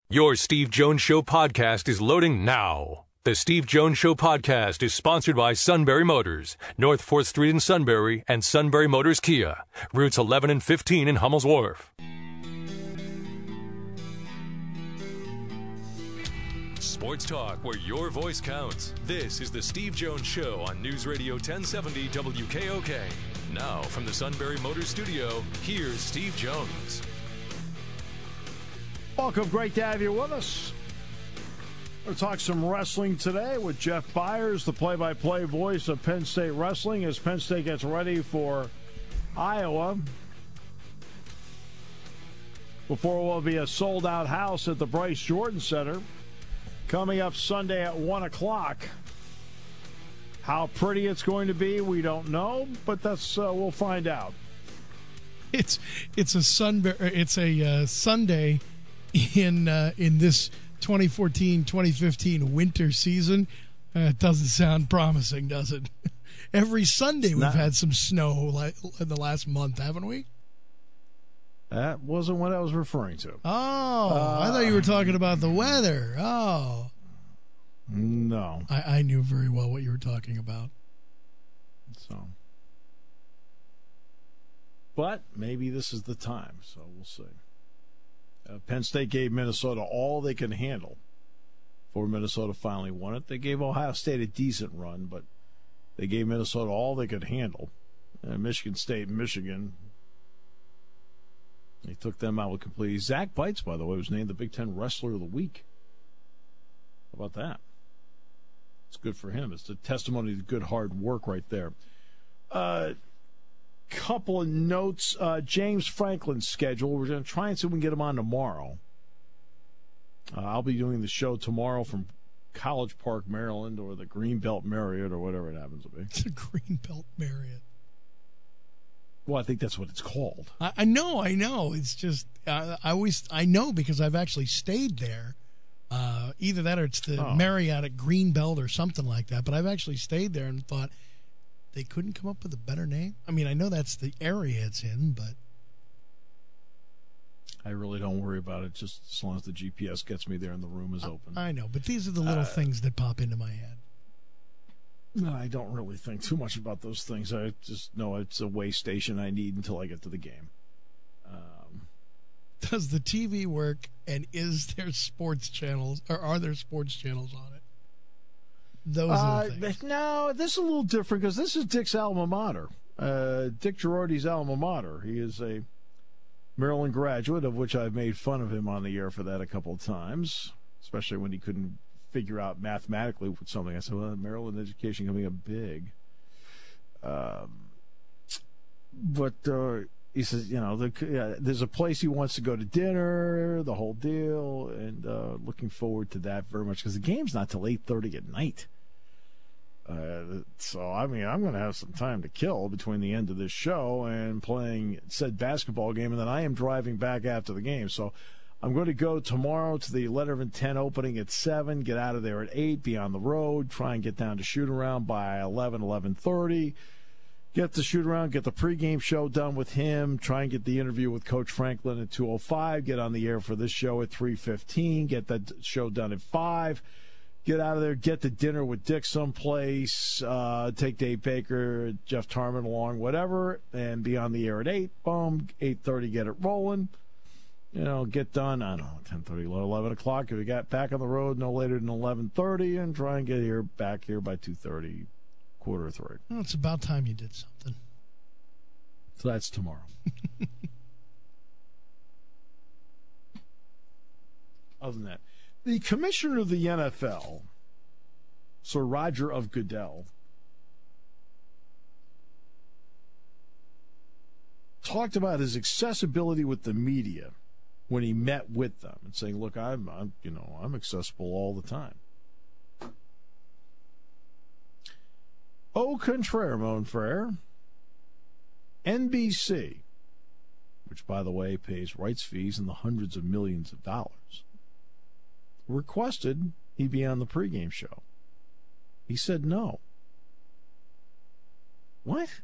Your Steve Jones Show podcast is loading now. The Steve Jones Show podcast is sponsored by Sunbury Motors, North 4th Street in Sunbury, and Sunbury Motors Kia, routes 11 and 15 in Hummel's Wharf. Sports talk where your voice counts. This is the Steve Jones Show on News Radio 1070 WKOK. Now, from the Sunbury Motors studio, here's Steve Jones. Welcome. Great to have you with us. We'll talk some wrestling today with Jeff Byers, the play-by-play voice of Penn State Wrestling, as Penn State gets ready for Iowa. Before will be a sold-out house at the Bryce Jordan Center coming up Sunday at 1 o'clock. How pretty it's going to be, we don't know, but that's we'll find out. It's a Sunday in this 2014-2015 winter season. It doesn't sound promising, does it? Every Sunday we've had some snow like in the last month, haven't we? That wasn't what I was referring to. Oh, I thought you were talking about the weather. Oh. No. I knew very well what you were talking about. So. But maybe this is the time, so we'll see. Penn State gave Minnesota all they can handle before Minnesota finally won it. They gave Ohio State a decent run, but they gave Minnesota all they could handle. Michigan State and Michigan, they took them out with completely. Zach Bites, by the way, was named the Big Ten Wrestler of the Week. How about that? It's good for him. It's a testimony to good hard work right there. Couple of notes. James Franklin's schedule. We're going to try and see if we can get him on tomorrow. I'll be doing the show tomorrow from College Park, Maryland, or the Greenbelt Marriott, or whatever it happens to be. It's a Greenbelt Marriott. Well, I think that's what it's called. I know. It's just I know because I've actually stayed there. Either that or it's the Marriott at Greenbelt or something like that. But I've actually stayed there and thought, they couldn't come up with a better name? I mean, I know that's the area it's in, but I really don't worry about it, just as long as the GPS gets me there and the room is open. I know, but these are the little things that pop into my head. No, I don't really think too much about those things. I just know it's a way station I need until I get to the game. Does the TV work, and is there sports channels, or are there sports channels on it? Those are the things. No, this is a little different because this is Dick's alma mater. Dick Girardi's alma mater. He is a Maryland graduate, of which I've made fun of him on the air for that a couple of times, especially when he couldn't figure out mathematically with something. I said, well, Maryland education coming up big. But he says, there's a place he wants to go to dinner, the whole deal, and looking forward to that very much because the game's not till 8:30 at night. So, I mean, I'm going to have some time to kill between the end of this show and playing said basketball game, and then I am driving back after the game. So I'm going to go tomorrow to the Letter of Intent opening at 7, get out of there at 8, be on the road, try and get down to shoot-around by 11:30. Get the shoot-around, get the pregame show done with him, try and get the interview with Coach Franklin at 2:05, get on the air for this show at 3:15, get that show done at 5, get out of there, get to dinner with Dick someplace, take Dave Baker, Jeff Tarman along, whatever, and be on the air at 8, boom, 8:30, get it rolling. Get done, I don't know, 10:30, 11 o'clock. If we got back on the road no later than 11:30, and try and get back here by 2:30. 2:45. Well, it's about time you did something. So that's tomorrow. Other than that, the commissioner of the NFL, Sir Roger of Goodell, talked about his accessibility with the media when he met with them and saying, "Look, I'm accessible all the time." Au contraire, mon frere, NBC, which, by the way, pays rights fees in the hundreds of millions of dollars, requested he be on the pregame show. He said no. What?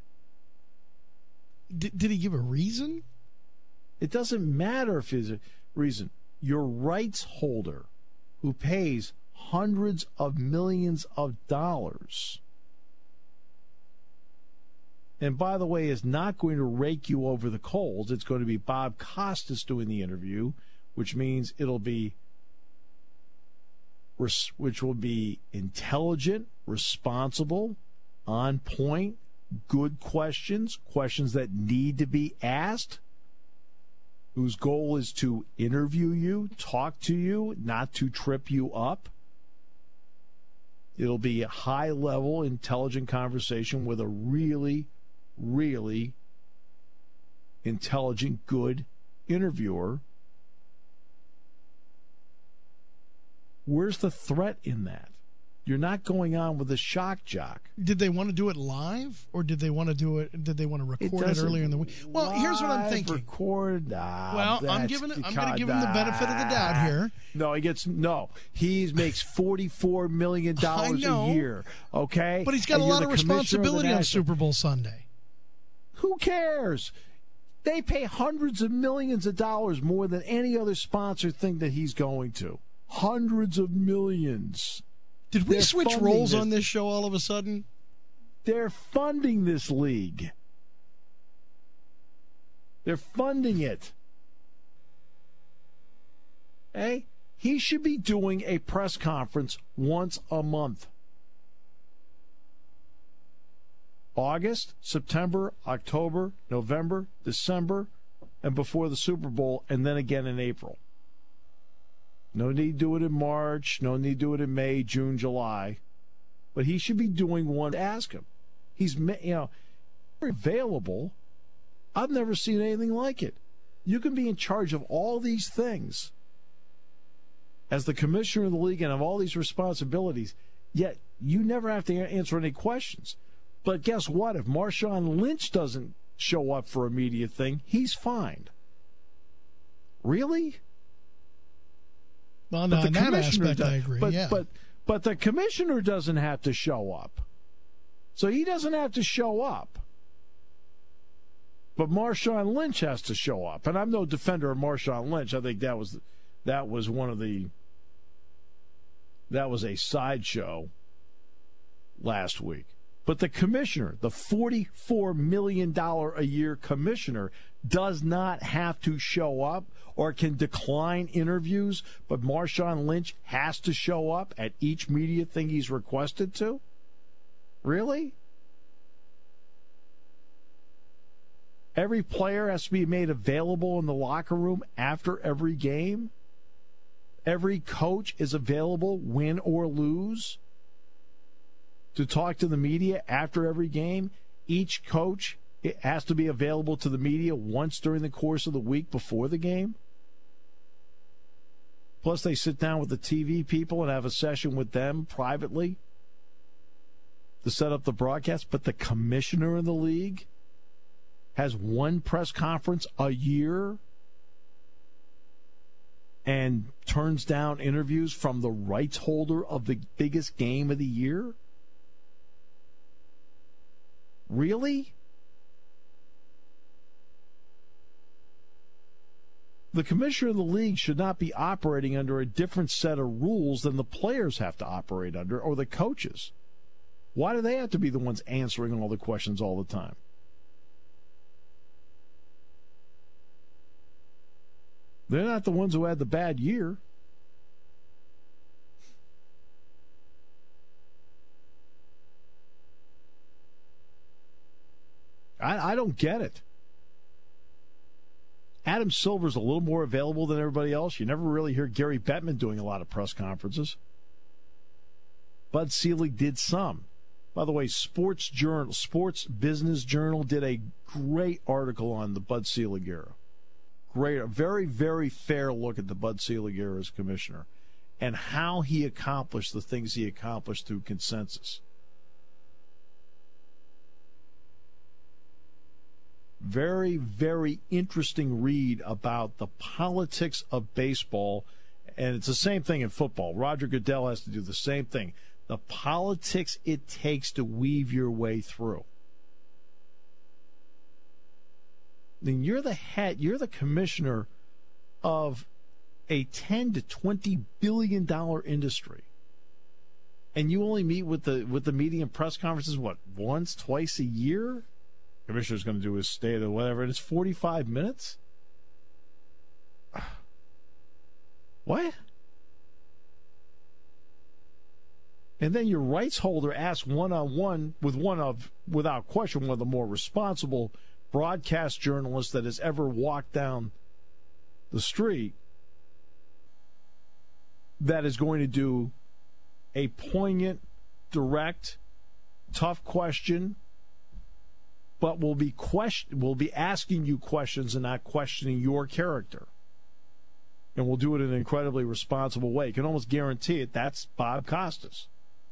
Did he give a reason? It doesn't matter if there's a reason. your rights holder who pays hundreds of millions of dollars, and by the way, is not going to rake you over the coals. It's going to be Bob Costas doing the interview, which means it'll be which will be intelligent, responsible, on point, good questions that need to be asked, whose goal is to interview you, talk to you, not to trip you up. It'll be a high-level, intelligent conversation with a really, really intelligent, good interviewer. Where's the threat in that? You're not going on with a shock jock. Did they want to do it live, or did they want to do it? Did they want to record it earlier in the week? Well, here's what I'm thinking. Record? Well, I'm going to give him the benefit of the doubt here. No, he makes $44 million a year. Okay, but he's got a lot of responsibility on Super Bowl Sunday. Who cares? They pay hundreds of millions of dollars more than any other sponsor thing that he's going to. Hundreds of millions. Did we switch roles on this show all of a sudden? They're funding this league. They're funding it. Hey, he should be doing a press conference once a month. August, September, October, November, December, and before the Super Bowl, and then again in April. No need to do it in March. No need to do it in May, June, July. But he should be doing one to ask him. He's, available. I've never seen anything like it. You can be in charge of all these things as the commissioner of the league and have all these responsibilities, yet you never have to answer any questions. But guess what? If Marshawn Lynch doesn't show up for a media thing, he's fined. Really? Well, no, in that aspect, I agree. But the commissioner doesn't have to show up. So he doesn't have to show up. But Marshawn Lynch has to show up. And I'm no defender of Marshawn Lynch. I think that was a sideshow last week. But the commissioner, the $44 million a year commissioner, does not have to show up or can decline interviews, but Marshawn Lynch has to show up at each media thing he's requested to? Really? Every player has to be made available in the locker room after every game? Every coach is available, win or lose, to talk to the media after every game? Each coach has to be available to the media once during the course of the week before the game? Plus, they sit down with the TV people and have a session with them privately to set up the broadcast. But the commissioner of the league has one press conference a year and turns down interviews from the rights holder of the biggest game of the year? Really? The commissioner of the league should not be operating under a different set of rules than the players have to operate under, or the coaches. Why do they have to be the ones answering all the questions all the time? They're not the ones who had the bad year. I don't get it. Adam Silver's a little more available than everybody else. You never really hear Gary Bettman doing a lot of press conferences. Bud Selig did some. By the way, Sports Business Journal did a great article on the Bud Selig era. Great, a very, very fair look at the Bud Selig era as commissioner and how he accomplished the things he accomplished through consensus. Very, very interesting read about the politics of baseball, and it's the same thing in football. Roger Goodell has to do the same thing. The politics it takes to weave your way through. Then you're the head, you're the commissioner of a $10 to $20 billion industry. And you only meet with the media and press conferences, what, once, twice a year? Commissioner's going to do his state or whatever, and it's 45 minutes? What? And then your rights holder asks one-on-one with without question, one of the more responsible broadcast journalists that has ever walked down the street, that is going to do a poignant, direct, tough question, but will be asking you questions and not questioning your character. And will do it in an incredibly responsible way. You can almost guarantee it. That's Bob Costas,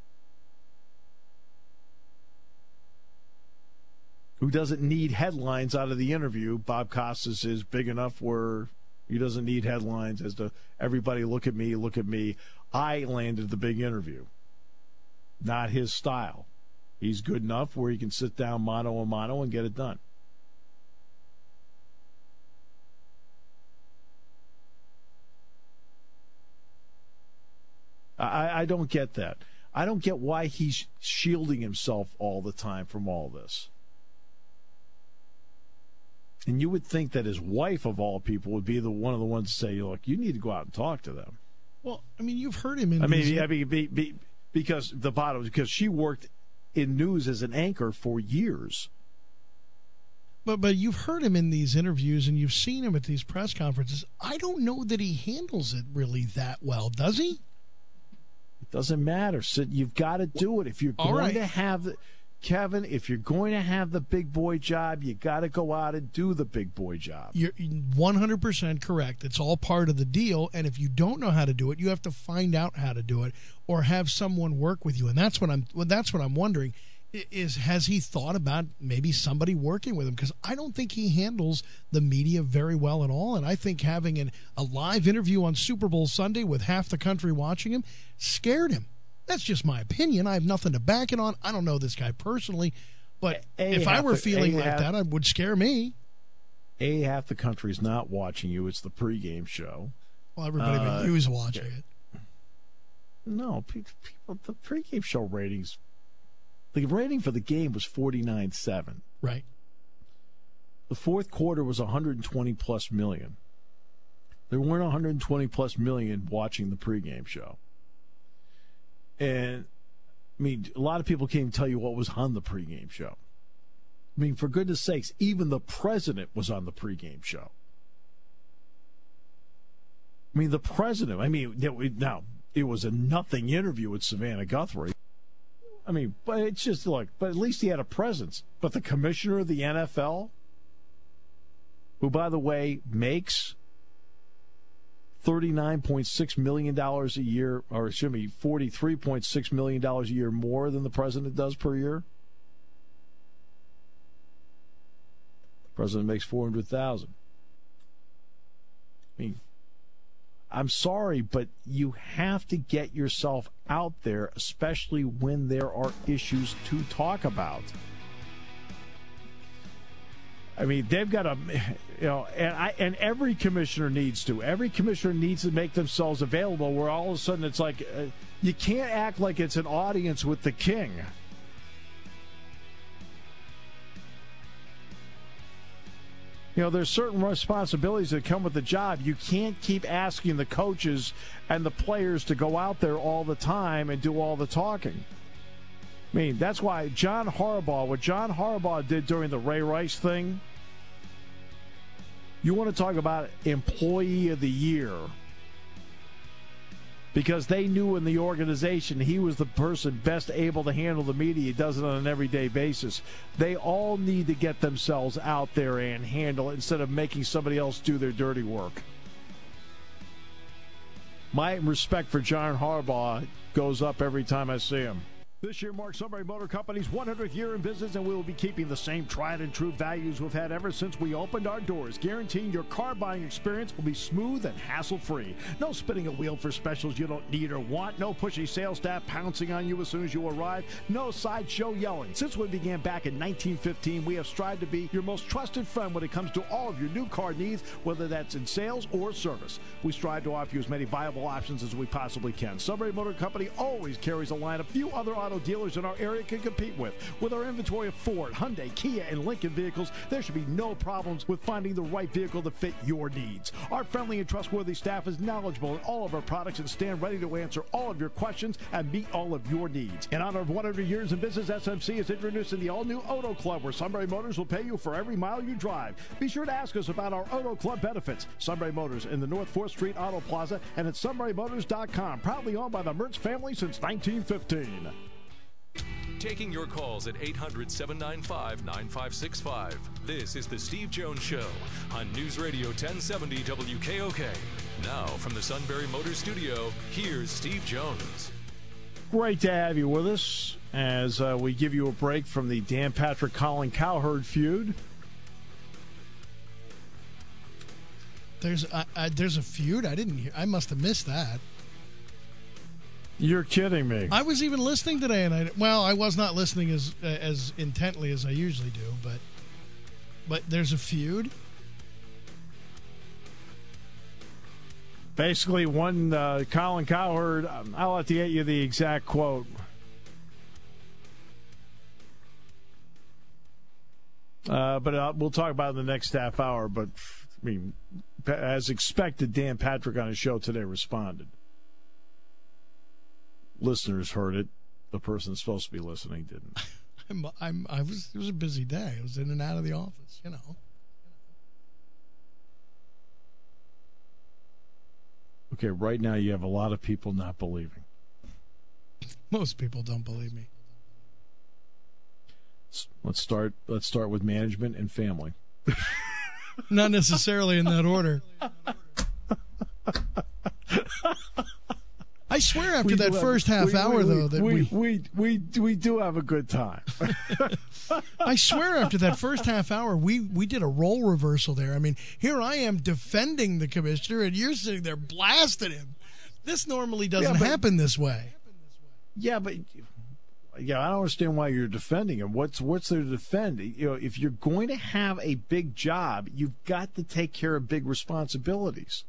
who doesn't need headlines out of the interview. Bob Costas is big enough where he doesn't need headlines as to everybody look at me, look at me. I landed the big interview. Not his style. He's good enough where he can sit down mano a mano and get it done. I don't get that. I don't get why he's shielding himself all the time from all this. And you would think that his wife, of all people, would be one of the ones to say, look, you need to go out and talk to them. Well, I mean, you've heard him in because she worked in news as an anchor for years. But you've heard him in these interviews and you've seen him at these press conferences. I don't know that he handles it really that well, does he? It doesn't matter. So you've got to do it. If you're going to have Kevin, if you're going to have the big boy job, you got to go out and do the big boy job. You're 100% correct. It's all part of the deal. And if you don't know how to do it, you have to find out how to do it, or have someone work with you. And that's what I'm wondering is, has he thought about maybe somebody working with him? Because I don't think he handles the media very well at all. And I think having a live interview on Super Bowl Sunday with half the country watching him scared him. That's just my opinion. I have nothing to back it on. I don't know this guy personally, but if I were feeling like that, it would scare me. Half the country's not watching you. It's the pregame show. Well, everybody but you is watching it. No, people. The pregame show ratings. The rating for the game was 49.7. Right. The fourth quarter was 120+ million. There weren't 120+ million watching the pregame show. And, I mean, a lot of people can't even tell you what was on the pregame show. I mean, for goodness sakes, even the president was on the pregame show. I mean, the president, now, it was a nothing interview with Savannah Guthrie. I mean, but it's just like, but at least he had a presence. But the commissioner of the NFL, who, by the way, makes $39.6 million a year, or excuse me, $43.6 million a year more than the president does per year. The president makes $400,000. I mean, I'm sorry, but you have to get yourself out there, especially when there are issues to talk about. I mean, they've got to, and every commissioner needs to. Every commissioner needs to make themselves available where all of a sudden it's like, you can't act like it's an audience with the king. There's certain responsibilities that come with the job. You can't keep asking the coaches and the players to go out there all the time and do all the talking. I mean, that's why what John Harbaugh did during the Ray Rice thing, you want to talk about employee of the year. Because they knew in the organization he was the person best able to handle the media. He does it on an everyday basis. They all need to get themselves out there and handle it instead of making somebody else do their dirty work. My respect for John Harbaugh goes up every time I see him. This year marks Sunbury Motor Company's 100th year in business, and we will be keeping the same tried and true values we've had ever since we opened our doors, guaranteeing your car buying experience will be smooth and hassle-free. No spinning a wheel for specials you don't need or want. No pushy sales staff pouncing on you as soon as you arrive. No sideshow yelling. Since we began back in 1915, we have strived to be your most trusted friend when it comes to all of your new car needs, whether that's in sales or service. We strive to offer you as many viable options as we possibly can. Sunbury Motor Company always carries a lineup few other auto dealers in our area can compete with. With our inventory of Ford, Hyundai, Kia, and Lincoln vehicles, there should be no problems with finding the right vehicle to fit your needs. Our friendly and trustworthy staff is knowledgeable in all of our products and stand ready to answer all of your questions and meet all of your needs. In honor of 100 years in business, SMC is introducing the all-new Auto Club, where Sunbury Motors will pay you for every mile you drive. Be sure to ask us about our Auto Club benefits. Sunbury Motors in the North 4th Street Auto Plaza and at sunburymotors.com. Proudly owned by the Mertz family since 1915. Taking your calls at 800-795-9565. This is the Steve Jones Show on News Radio 1070 WKOK. Now from the Sunbury Motors Studio, here's Steve Jones. Great to have you with us as we give you a break from the Dan Patrick Colin Cowherd feud. There's a feud? I must have missed that. You're kidding me. I was even listening today, and I was not listening as intently as I usually do, but there's a feud. Basically, one Colin Cowherd. I'll have to get you the exact quote. But we'll talk about it in the next half hour. But I mean, as expected, Dan Patrick on his show today responded. Listeners heard it. The person supposed to be listening didn't. It was a busy day. I was in and out of the office, you know. Okay, right now you have a lot of people not believing. Most people don't believe me. Let's start with management and family. Not necessarily in that order. I swear after that first half hour, though, that we do have a good time. I swear after that first half hour, we did a role reversal there. I mean, here I am defending the commissioner, and you're sitting there blasting him. This normally doesn't happen this way. Yeah, but I don't understand why you're defending him. What's there to defend? You know, if you're going to have a big job, you've got to take care of big responsibilities.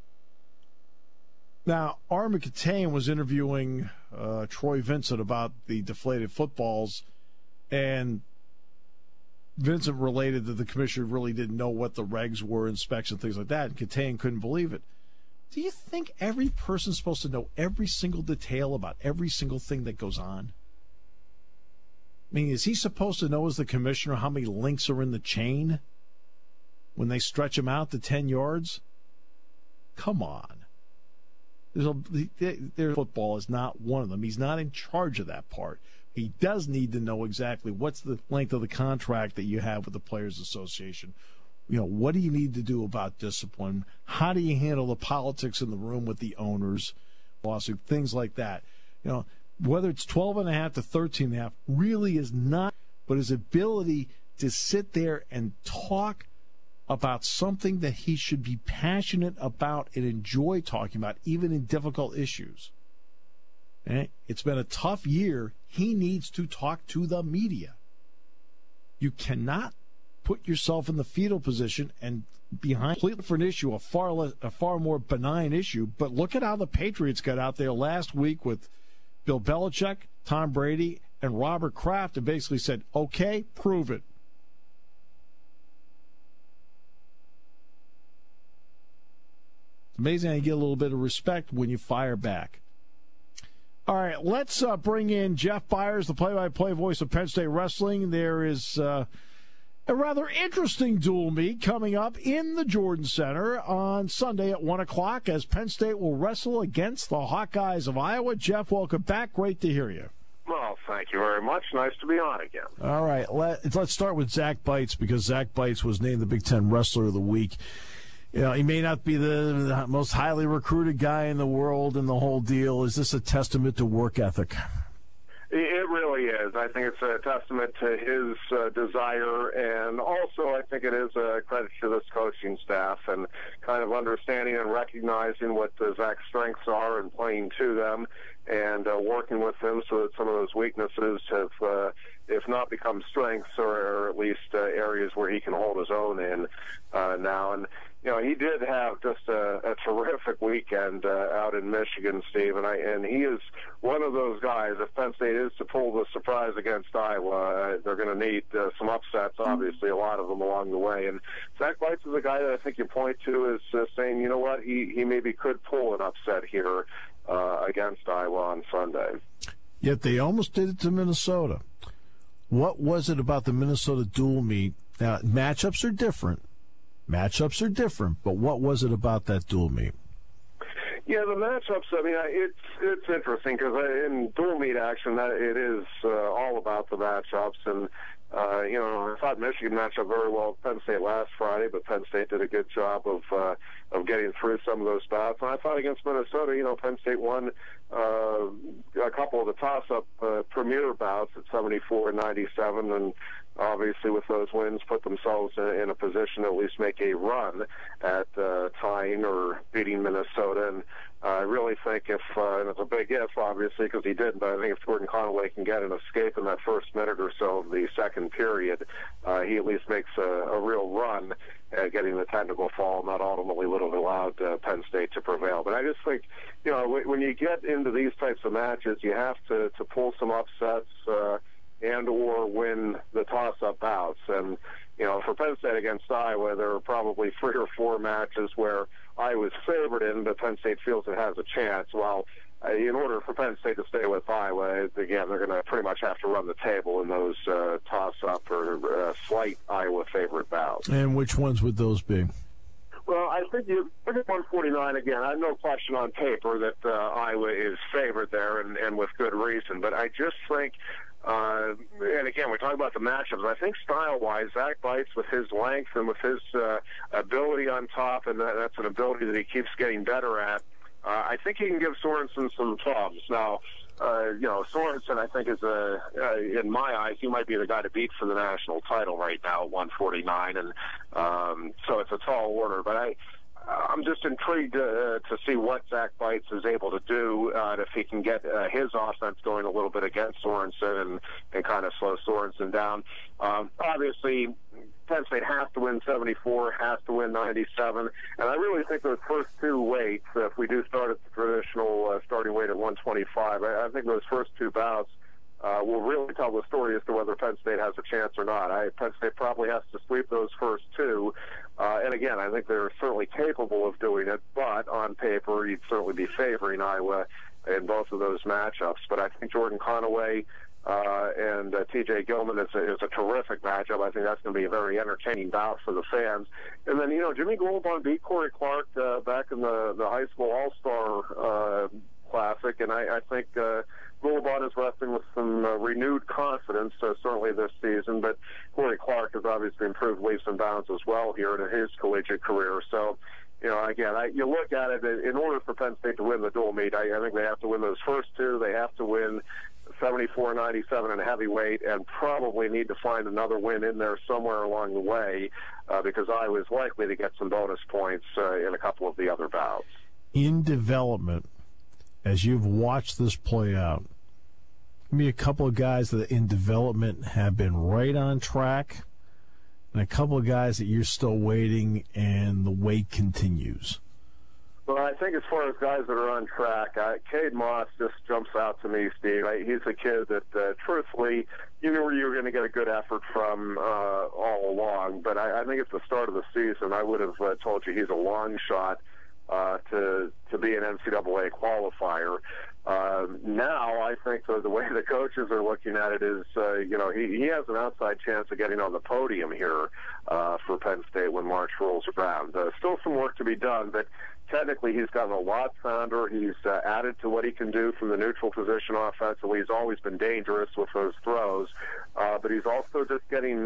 Now, Armin Catane was interviewing Troy Vincent about the deflated footballs, and Vincent related that the commissioner really didn't know what the regs were, inspection, things like that, and Catane couldn't believe it. Do you think every person's supposed to know every single detail about every single thing that goes on? I mean, is he supposed to know as the commissioner how many links are in the chain when they stretch them out to 10 yards? Come on. Their football is not one of them. He's not in charge of that part. He does need to know exactly what's the length of the contract that you have with the Players Association. You know, what do you need to do about discipline? How do you handle the politics in the room with the owners, lawsuit, things like that? You know, whether it's 12.5 to 13.5 really is not, but his ability to sit there and talk about something that he should be passionate about and enjoy talking about, even in difficult issues. Okay? It's been a tough year. He needs to talk to the media. You cannot put yourself in the fetal position and behind a completely different issue, a far more benign issue. But look at how the Patriots got out there last week with Bill Belichick, Tom Brady, and Robert Kraft, and basically said, okay, prove it. It's amazing how you get a little bit of respect when you fire back. All right, let's bring in Jeff Byers, the play-by-play voice of Penn State Wrestling. There is a rather interesting dual meet coming up in the Jordan Center on Sunday at 1 o'clock as Penn State will wrestle against the Hawkeyes of Iowa. Jeff, welcome back. Great to hear you. Well, thank you very much. Nice to be on again. All right, let's start with Zach Bites, because Zach Bites was named the Big Ten Wrestler of the Week. You know, he may not be the most highly recruited guy in the world and the whole deal. Is this a testament to work ethic? It It really is. I think it's a testament to his desire, and also I think it is a credit to this coaching staff and kind of understanding and recognizing what Zach's strengths are and playing to them and working with him so that some of those weaknesses have, if not become strengths, or at least areas where he can hold his own in now. And he did have just a terrific weekend out in Michigan, Steve, and he is one of those guys. If Penn State is to pull the surprise against Iowa, they're going to need some upsets, obviously, a lot of them along the way. And Zach Bites is a guy that I think you point to as saying, you know what, he maybe could pull an upset here against Iowa on Sunday. Yet they almost did it to Minnesota. What was it about the Minnesota dual meet? Now, matchups are different, but what was it about that dual meet? Yeah, the matchups, I mean, it's interesting because in dual meet action, it is all about the matchups. And, I thought Michigan matched up very well with Penn State last Friday, but Penn State did a good job of getting through some of those bouts. And I thought against Minnesota, Penn State won a couple of the toss-up premier bouts at 74 and 97, and obviously with those wins put themselves in a position to at least make a run at tying or beating Minnesota. And I really think and it's a big if, obviously, because he did, but I think if Jordan Conaway can get an escape in that first minute or so of the second period, he at least makes a real run at getting the technical foul, and that ultimately would have allowed Penn State to prevail. But I just think, when you get into these types of matches, you have to pull some upsets and or win the toss-up bouts. And, for Penn State against Iowa, there are probably 3 or 4 matches where Iowa's favored in, but Penn State feels it has a chance. Well, in order for Penn State to stay with Iowa, again, they're going to pretty much have to run the table in those toss-up or slight Iowa favorite bouts. And which ones would those be? Well, I think you look at 149 again. I have no question on paper that Iowa is favored there, and with good reason. But I just think, and again, we're talking about the matchups. I think style-wise, Zach Bites with his length and with his ability on top, and that's an ability that he keeps getting better at. I think he can give Sorensen some problems. Now, Sorensen, I think, is in my eyes, he might be the guy to beat for the national title right now at 149, and so it's a tall order. But I'm just intrigued to see what Zach Bites is able to do, and if he can get his offense going a little bit against Sorensen and kind of slow Sorensen down. Obviously, Penn State has to win 74, has to win 97, and I really think those first 2 weights, if we do start at the traditional starting weight at 125, I think those first 2 bouts will really tell the story as to whether Penn State has a chance or not. Penn State probably has to sweep those first 2, and again, I think they're certainly capable of doing it, but on paper, you'd certainly be favoring Iowa in both of those matchups. But I think Jordan Conaway and T.J. Gilman is a terrific matchup. I think that's going to be a very entertaining bout for the fans. And then, Jimmy Goldbond beat Corey Clark back in the high school All-Star Classic, and I think Goldbond is resting with some renewed confidence, certainly this season. But Corey Clark has obviously improved leaps and bounds as well here in his collegiate career. So, again, you look at it, in order for Penn State to win the dual meet, I think they have to win those first 2. They have to win 74, 97 in heavyweight, and probably need to find another win in there somewhere along the way because Iowa is likely to get some bonus points in a couple of the other bouts. In development, as you've watched this play out, give me a couple of guys that in development have been right on track and a couple of guys that you're still waiting and the wait continues. Well, I think as far as guys that are on track, Cade Moss just jumps out to me, Steve. He's a kid that, truthfully, you knew you were going to get a good effort from all along. But I think at the start of the season, I would have told you he's a long shot to be an NCAA qualifier. Now, I think the way the coaches are looking at it is, he has an outside chance of getting on the podium here for Penn State when March rolls around. Still some work to be done, but technically he's gotten a lot sounder. He's added to what he can do from the neutral position offensively. He's always been dangerous with those throws, but he's also just getting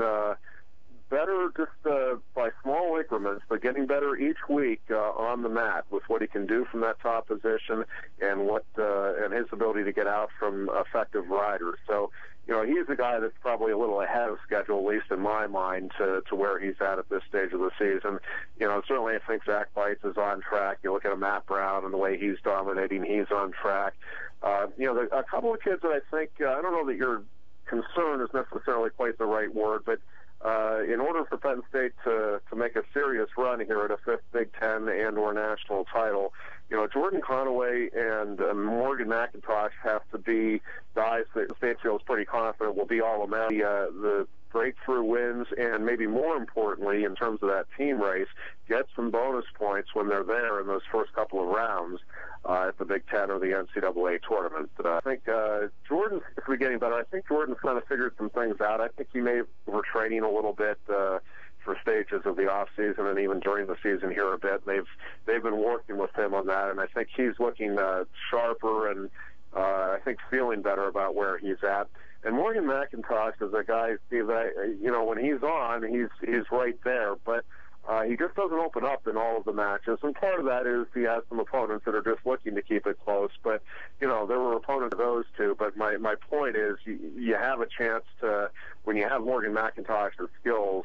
better by small increments, but getting better each week on the mat with what he can do from that top position and and his ability ability to get out from effective riders. So, he's a guy that's probably a little ahead of schedule, at least in my mind, to where he's at this stage of the season. Certainly I think Zach Bites is on track. You look at Matt Brown and the way he's dominating, he's on track. There's a couple of kids that I think, I don't know that your concern is necessarily quite the right word, but in order for Penn State to make a serious run here at a fifth Big Ten and or national title, Jordan Conaway and Morgan McIntosh have to be guys that State feels pretty confident will be all about the breakthrough wins, and maybe more importantly, in terms of that team race, get some bonus points when they're there in those first couple of rounds at the Big Ten or the NCAA tournament. I think Jordan's getting better. I think Jordan's kind of figured some things out. I think he may have overtraining a little bit for stages of the off season and even during the season here a bit. They've been working with him on that, and I think he's looking sharper and I think feeling better about where he's at. And Morgan McIntosh is a guy, Steve, that, when he's on, he's right there, but he just doesn't open up in all of the matches, and part of that is he has some opponents that are just looking to keep it close, but, there were opponents of those two, but my point is you have a chance to, when you have Morgan McIntosh's skills,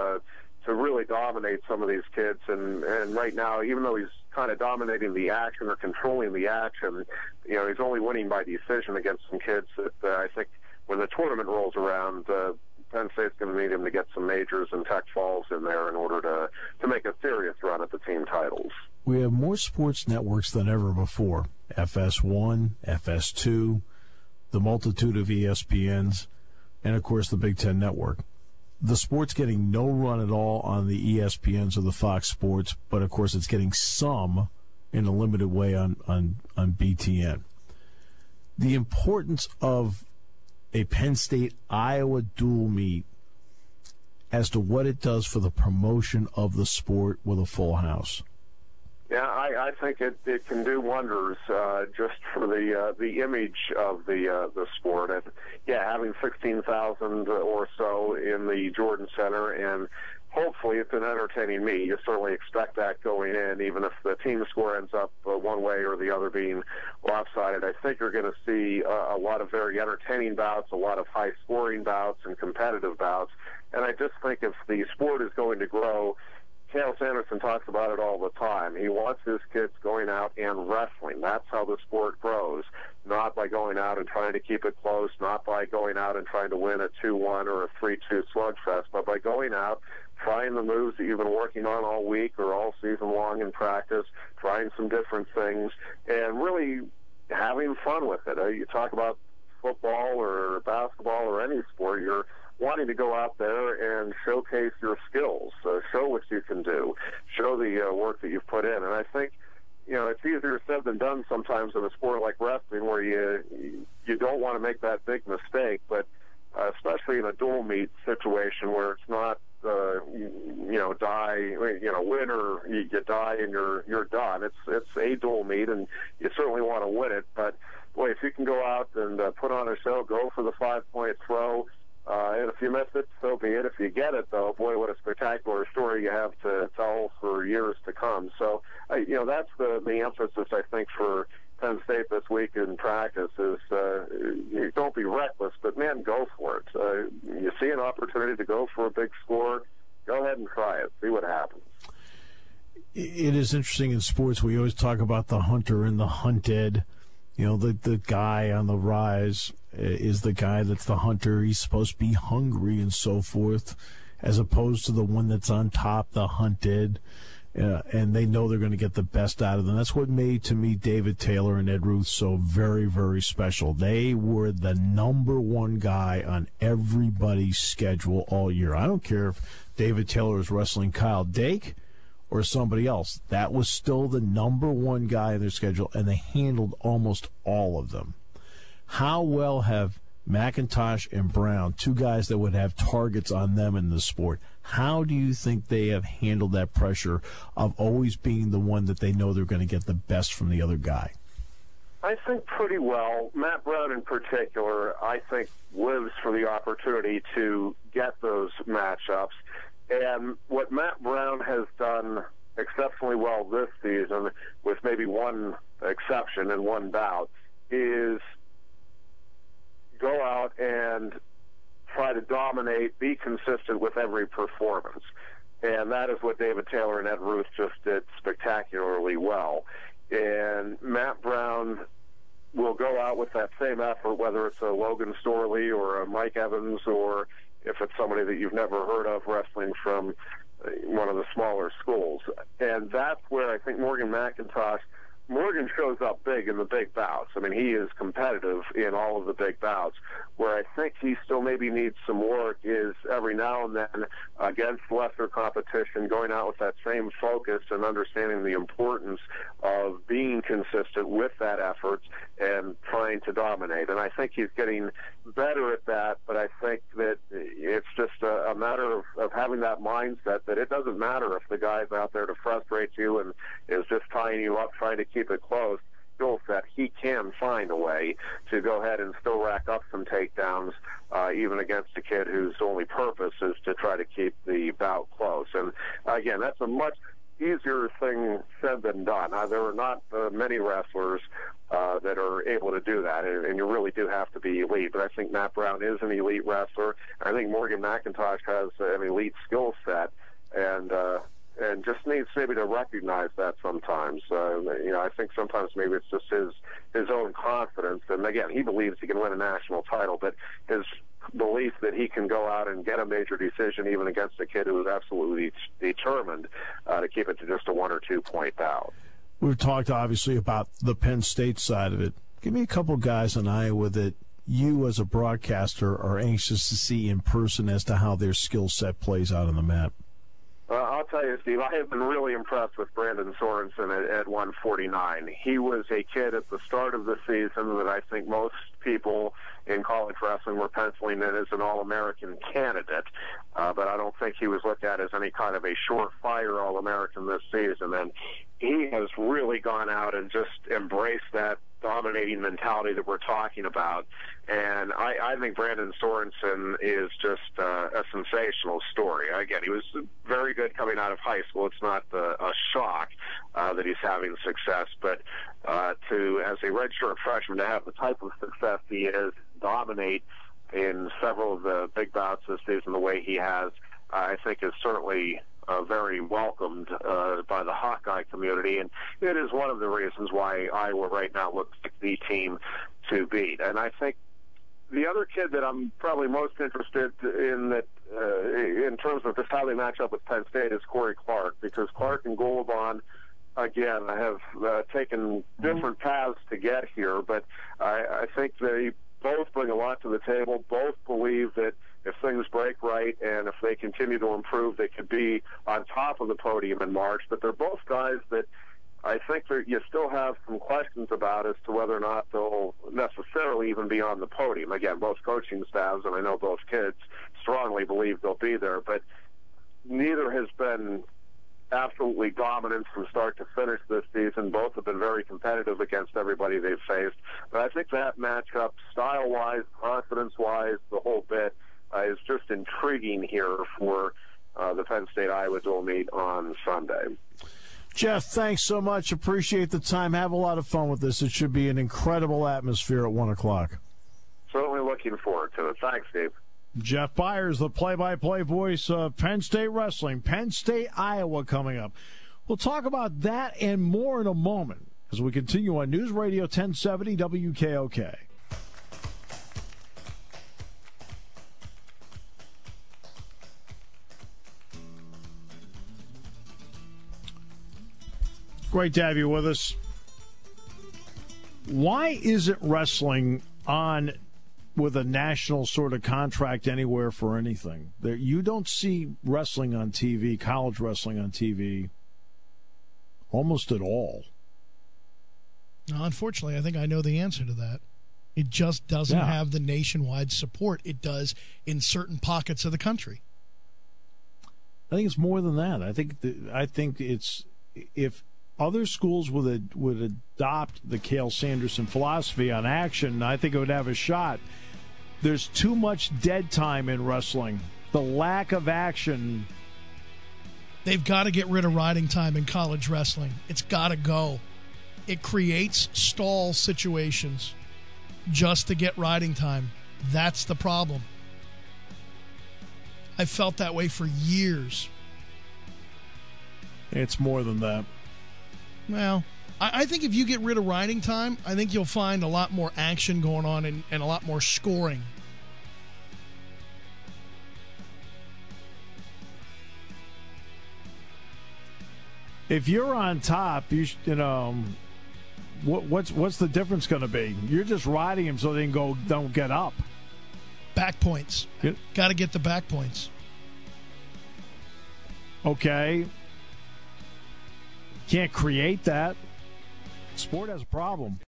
to really dominate some of these kids, and right now, even though he's kind of dominating the action or controlling the action, he's only winning by decision against some kids that I think when the tournament rolls around, Penn State's going to need him to get some majors and Tech Falls in there in order to make a serious run at the team titles. We have more sports networks than ever before. FS1, FS2, the multitude of ESPNs, and, of course, the Big Ten Network. The sport's getting no run at all on the ESPNs or the Fox Sports, but, of course, it's getting some in a limited way on BTN. The importance of a Penn State-Iowa dual meet as to what it does for the promotion of the sport with a full house. Yeah, I think it can do wonders just for the image of the sport. And, having 16,000 or so in the Jordan Center, and hopefully it's an entertaining meet. You certainly expect that going in, even if the team score ends up one way or the other being lopsided. I think you're going to see a lot of very entertaining bouts, a lot of high-scoring bouts and competitive bouts. And I just think if the sport is going to grow, Cael Sanderson talks about it all the time. He wants his kids going out and wrestling. That's how the sport grows, not by going out and trying to keep it close, not by going out and trying to win a 2-1 or a 3-2 slugfest, but by going out, trying the moves that you've been working on all week or all season long in practice, trying some different things, and really having fun with it. You talk about football or basketball or any sport, you're wanting to go out there and showcase your skills, show what you can do, show the work that you've put in. And I think, it's easier said than done sometimes in a sport like wrestling where you don't want to make that big mistake, but especially in a dual meet situation where it's not, win or you die and you're done. It's a dual meet, and you certainly want to win it. But, boy, if you can go out and put on a show, go for the 5-point throw, and if you miss it, so be it. If you get it, though, boy, what a spectacular story you have to tell for years to come. So, that's the emphasis, I think, for Penn State this week in practice is don't be reckless, but, man, go for it. You see an opportunity to go for a big score, go ahead and try it. See what happens. It is interesting in sports. We always talk about the hunter and the hunted. The guy on the rise is the guy that's the hunter. He's supposed to be hungry and so forth, as opposed to the one that's on top, the hunted. And they know they're going to get the best out of them. That's what made, to me, David Taylor and Ed Ruth so very, very special. They were the number one guy on everybody's schedule all year. I don't care if David Taylor is wrestling Kyle Dake or somebody else. That was still the number one guy in their schedule, and they handled almost all of them. How well have McIntosh and Brown, two guys that would have targets on them in the sport, how do you think they have handled that pressure of always being the one that they know they're going to get the best from the other guy? I think pretty well. Matt Brown in particular, I think, lives for the opportunity to get those matchups. And what Matt Brown has done exceptionally well this season, with maybe one exception and one bout, is go out and try to dominate, be consistent with every performance. And that is what David Taylor and Ed Ruth just did spectacularly well. And Matt Brown will go out with that same effort, whether it's a Logan Storley or a Mike Evans, or if it's somebody that you've never heard of wrestling from one of the smaller schools. And that's where I think Morgan shows up big in the big bouts. I mean, he is competitive in all of the big bouts. Where I think he still maybe needs some work is every now and then against lesser competition, going out with that same focus and understanding the importance of being consistent with that effort and trying to dominate. And I think he's getting better at that, but I think that it's just a matter of having that mindset that it doesn't matter if the guy's out there to frustrate you and is just tying you up, trying to keep it close. Skill set, he can find a way to go ahead and still rack up some takedowns, even against a kid whose only purpose is to try to keep the bout close. And again, that's a much easier thing said than done. There are not many wrestlers that are able to do that, and you really do have to be elite. But I think Matt Brown is an elite wrestler. I think Morgan McIntosh has an elite skill set, and just needs maybe to recognize that sometimes. I think sometimes maybe it's just his own confidence. And again, he believes he can win a national title, but his belief that he can go out and get a major decision even against a kid who is absolutely determined to keep it to just a 1 or 2 point bout. We've talked obviously about the Penn State side of it. Give me a couple guys in Iowa that you as a broadcaster are anxious to see in person as to how their skill set plays out on the mat. I'll tell you, Steve, I have been really impressed with Brandon Sorensen at 149. He was a kid at the start of the season that I think most people in college wrestling were penciling in as an All-American candidate, but I don't think he was looked at as any kind of a surefire All-American this season. And he has really gone out and just embraced that dominating mentality that we're talking about. And I think Brandon Sorensen is just a sensational story. Again, he was very good coming out of high school. It's not a shock that he's having success, but as a redshirt freshman to have the type of success he is, dominate in several of the big bouts this season the way he has, I think is certainly very welcomed by the Hawkeye community, and it is one of the reasons why Iowa right now looks like the team to beat. And I think the other kid that I'm probably most interested in that in terms of just how they match up with Penn State is Corey Clark, because Clark and Goluban, again, have taken different paths to get here, but I think they both bring a lot to the table. Both believe that if things break right and if they continue to improve, they could be on top of the podium in March. But they're both guys that I think that you still have some questions about as to whether or not they'll necessarily even be on the podium. Again, both coaching staffs, and I know both kids, strongly believe they'll be there, but neither has been absolutely dominant from start to finish this season. Both have been very competitive against everybody they've faced. But I think that matchup, style-wise, confidence-wise, the whole bit, is just intriguing here for the Penn State-Iowa dual meet on Sunday. Jeff, thanks so much. Appreciate the time. Have a lot of fun with this. It should be an incredible atmosphere at 1 o'clock. Certainly looking forward to it. Thanks, Steve. Jeff Byers, the play-by-play voice of Penn State Wrestling. Penn State, Iowa coming up. We'll talk about that and more in a moment as we continue on News Radio 1070 WKOK. Great to have you with us. Why isn't wrestling on with a national sort of contract anywhere for anything? You don't see wrestling on TV, college wrestling on TV, almost at all. No, unfortunately, I think I know the answer to that. It just doesn't have the nationwide support it does in certain pockets of the country. I think it's more than that. I think it's if other schools would adopt the Cael Sanderson philosophy on action, I think it would have a shot. There's too much dead time in wrestling. The lack of action. They've got to get rid of riding time in college wrestling. It's got to go. It creates stall situations just to get riding time. That's the problem. I've felt that way for years. It's more than that. Well, I think if you get rid of riding time, I think you'll find a lot more action going on and a lot more scoring. If you're on top, what's the difference going to be? You're just riding him so they don't get up. Back points. Got to get the back points. Okay. Can't create that. Sport has a problem.